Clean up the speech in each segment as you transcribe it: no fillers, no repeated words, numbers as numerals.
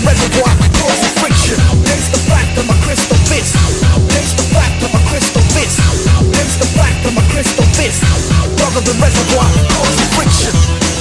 reservoir, causing friction. Taste the fact of my crystal fist. Taste the fact of my crystal fist. Taste the fact of my crystal fist. Plug of the reservoir, causing friction.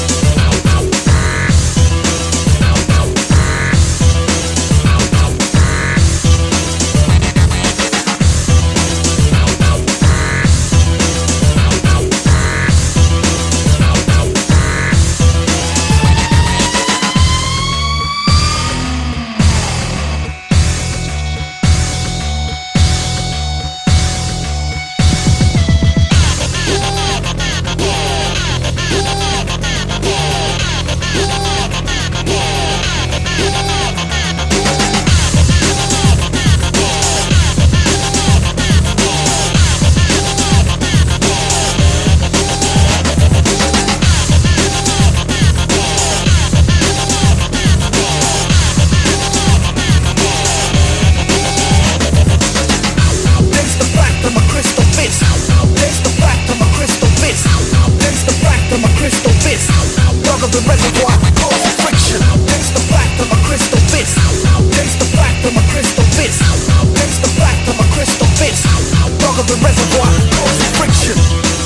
The reservoir, causing friction. Taste the fact of my crystal fist. Taste the fact of my crystal fist. Taste the fact of my crystal fist. Plug of the reservoir, causing friction.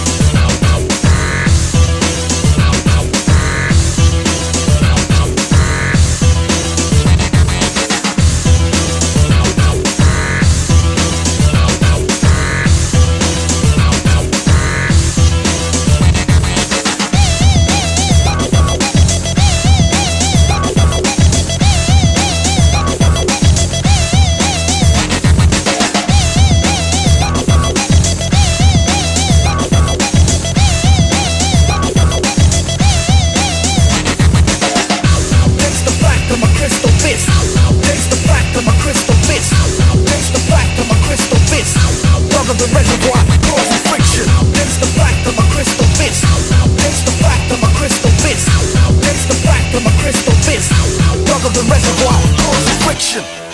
The reservoir, causing friction. Taste the fact of my crystal fist. Taste the fact of my crystal fist. Taste the fact of my crystal fist. Plug of the reservoir, causing friction.